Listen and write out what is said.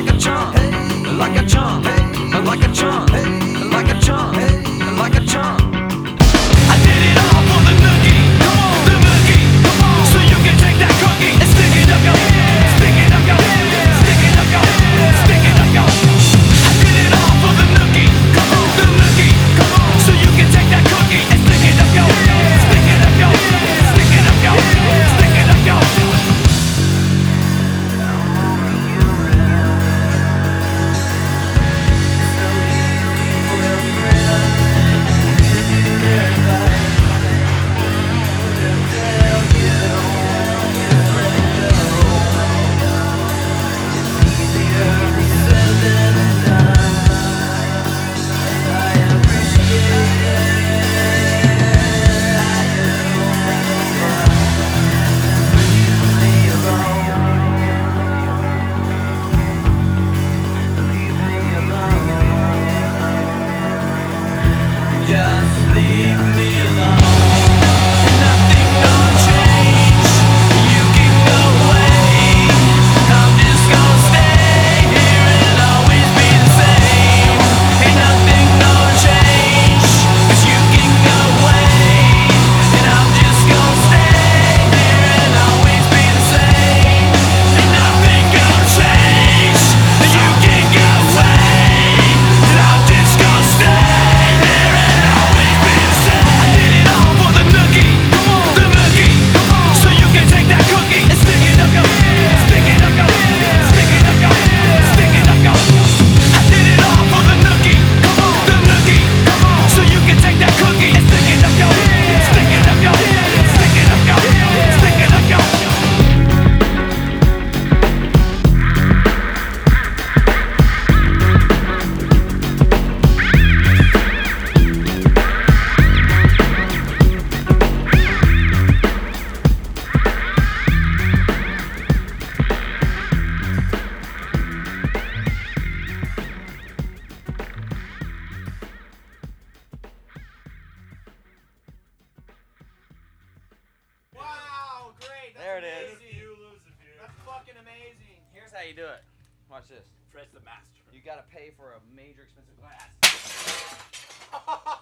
like a chump, like a chump, like a chump, like a chump, like a chump. I did it all for the nookie, come on, the nookie, come on. So you can take that cookie and stick it up your head, stick it up your head, stick it up your head, stick it up your head. I did it all for the nookie, come on, the nookie, come on. So you can take that cookie and stick it up your head, stick it up your head, stick it up your head, stick it up your head. Just leave me alone. Nothing gonna change. You can go away. I'm just gonna stay here and always be the same. Ain't nothing gonna change. 'Cause you can go away. And I'm just gonna stay here and always be the same. Ain't nothing gonna change. You can go away. And I'm just gonna stay. Wow, great. That's There it is. amazing. You lose if you. That's fucking amazing. Here's how you do it. Watch this. Fred's the master. You gotta pay for a major expensive glass.